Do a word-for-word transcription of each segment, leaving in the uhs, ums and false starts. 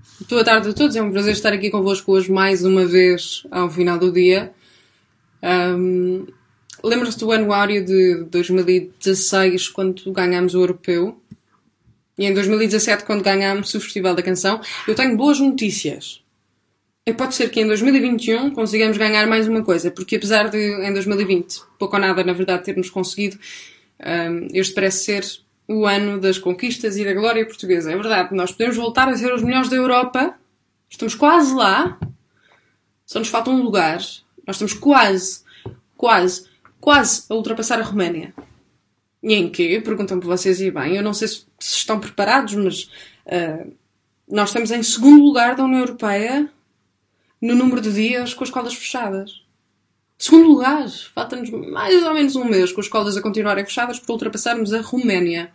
Boa tarde a todos, é um prazer estar aqui convosco hoje mais uma vez ao final do dia. Um, Lembras-te do anuário de dois mil e dezasseis, quando ganhámos o Europeu? E em dois mil e dezassete, quando ganhámos o Festival da Canção? Eu tenho boas notícias. E pode ser que em dois mil e vinte e um consigamos ganhar mais uma coisa, porque apesar de em dois mil e vinte, pouco ou nada, na verdade, termos conseguido, um, este parece ser o ano das conquistas e da glória portuguesa. É verdade, nós podemos voltar a ser os melhores da Europa. Estamos quase lá. Só nos falta um lugar. Nós estamos quase, quase, quase a ultrapassar a Roménia. E em quê? Perguntam por vocês e bem. Eu não sei se, se estão preparados, mas uh, nós estamos em segundo lugar da União Europeia no número de dias com as escolas fechadas. Segundo lugar, falta-nos mais ou menos um mês com as escolas a continuarem fechadas para ultrapassarmos a Roménia.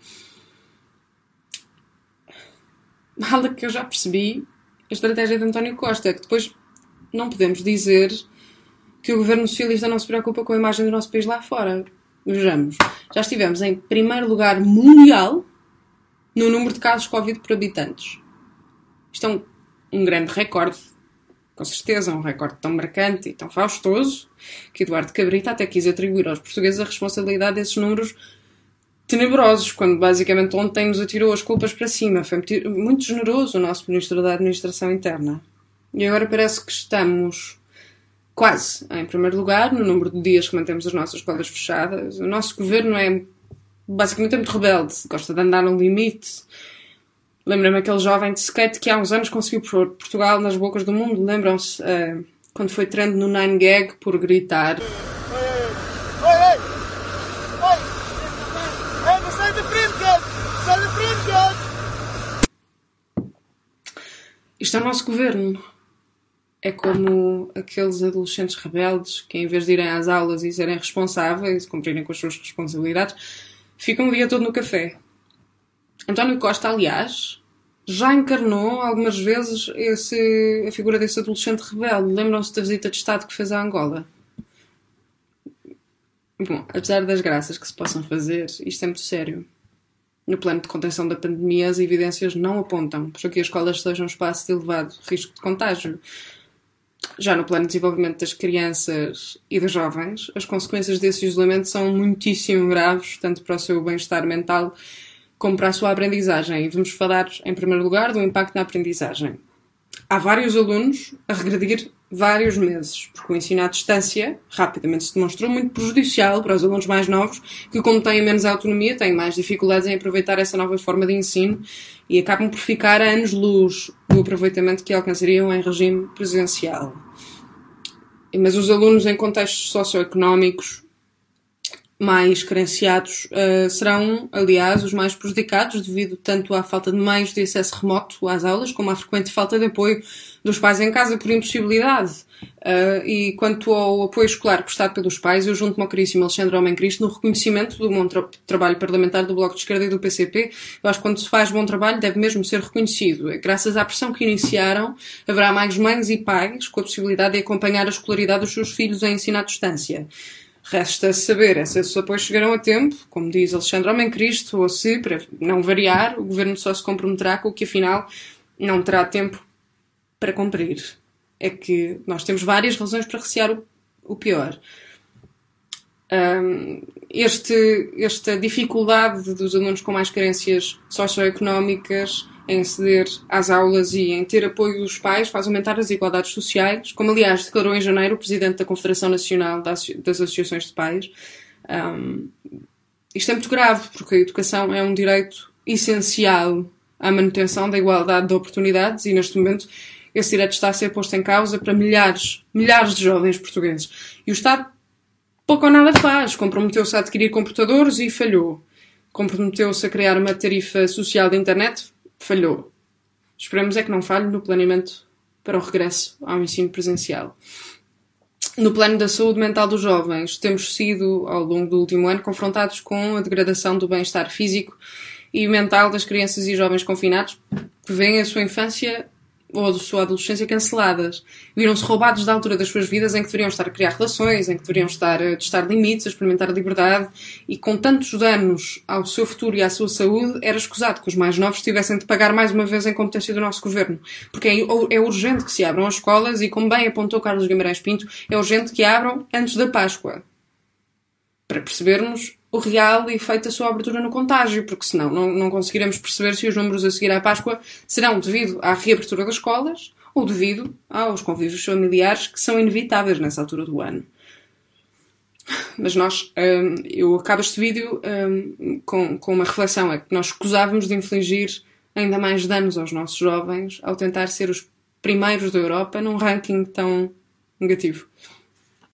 Nada que eu já percebi, a estratégia de António Costa é que depois não podemos dizer que o governo socialista não se preocupa com a imagem do nosso país lá fora. Vejamos, já estivemos em primeiro lugar mundial no número de casos de Covid por habitantes. Isto é um, um grande recorde. Com certeza, um recorde tão marcante e tão faustoso que Eduardo Cabrita até quis atribuir aos portugueses a responsabilidade desses números tenebrosos, quando basicamente ontem nos atirou as culpas para cima. Foi muito generoso o nosso Ministro da Administração Interna. E agora parece que estamos quase em primeiro lugar no número de dias que mantemos as nossas escolas fechadas. O nosso governo é basicamente é muito rebelde, gosta de andar no limite. Lembra-me aquele jovem de skate que há uns anos conseguiu pôr Portugal nas bocas do mundo. Lembram-se uh, quando foi trend no nine gag por gritar: Oi, oi, oi, oi, oi, sai da frente, cara! Sai da frente, cara! Isto é o nosso governo. É como aqueles adolescentes rebeldes que, em vez de irem às aulas e serem responsáveis, cumprirem com as suas responsabilidades, ficam o dia todo no café. António Costa, aliás, já encarnou algumas vezes esse, a figura desse adolescente rebelde. Lembram-se da visita de Estado que fez à Angola? Bom, apesar das graças que se possam fazer, isto é muito sério. No plano de contenção da pandemia, as evidências não apontam para que as escolas sejam um espaço de elevado risco de contágio. Já no plano de desenvolvimento das crianças e dos jovens, as consequências desse isolamento são muitíssimo graves, tanto para o seu bem-estar mental como para a sua aprendizagem. E vamos falar, em primeiro lugar, do impacto na aprendizagem. Há vários alunos a regredir vários meses, porque o ensino à distância rapidamente se demonstrou muito prejudicial para os alunos mais novos, que, como têm menos autonomia, têm mais dificuldades em aproveitar essa nova forma de ensino e acabam por ficar a anos-luz do aproveitamento que alcançariam em regime presencial. Mas os alunos em contextos socioeconómicos mais carenciados uh, serão, aliás, os mais prejudicados devido tanto à falta de meios de acesso remoto às aulas como à frequente falta de apoio dos pais em casa por impossibilidade. Uh, e quanto ao apoio escolar prestado pelos pais, eu junto-me ao caríssimo Alexandre Homem Cristo no reconhecimento do bom tra- trabalho parlamentar do Bloco de Esquerda e do P C P. Eu acho que quando se faz bom trabalho deve mesmo ser reconhecido. Graças à pressão que iniciaram, haverá mais mães e pais com a possibilidade de acompanhar a escolaridade dos seus filhos em ensino à distância. Resta saber se esses apoios chegarão a tempo, como diz Alexandre Homem Cristo, ou se, para não variar, o Governo só se comprometerá com o que afinal não terá tempo para cumprir. É que nós temos várias razões para recear o, o pior. Um, este, esta dificuldade dos alunos com mais carências socioeconómicas em aceder às aulas e em ter apoio dos pais faz aumentar as desigualdades sociais, como aliás declarou em janeiro o Presidente da Confederação Nacional das Associações de Pais. Um, isto é muito grave, porque a educação é um direito essencial à manutenção da igualdade de oportunidades e, neste momento, esse direito está a ser posto em causa para milhares, milhares de jovens portugueses. E o Estado pouco ou nada faz. Comprometeu-se a adquirir computadores e falhou. Comprometeu-se a criar uma tarifa social de internet, falhou. Esperemos é que não falhe no planeamento para o regresso ao ensino presencial. No plano da saúde mental dos jovens, temos sido, ao longo do último ano, confrontados com a degradação do bem-estar físico e mental das crianças e jovens confinados, que veem a sua infância ou a sua adolescência canceladas. Viram-se roubados da altura das suas vidas em que deveriam estar a criar relações, em que deveriam estar a testar limites, a experimentar a liberdade, e com tantos danos ao seu futuro e à sua saúde, era escusado que os mais novos tivessem de pagar mais uma vez a incompetência do nosso governo. Porque é, é urgente que se abram as escolas e, como bem apontou Carlos Guimarães Pinto, é urgente que abram antes da Páscoa. Para percebermos o real efeito da sua abertura no contágio, porque senão não, não conseguiremos perceber se os números a seguir à Páscoa serão devido à reabertura das escolas ou devido aos convívios familiares que são inevitáveis nessa altura do ano. Mas nós, hum, eu acabo este vídeo hum, com, com uma reflexão, é que nós escusávamos de infligir ainda mais danos aos nossos jovens ao tentar ser os primeiros da Europa num ranking tão negativo.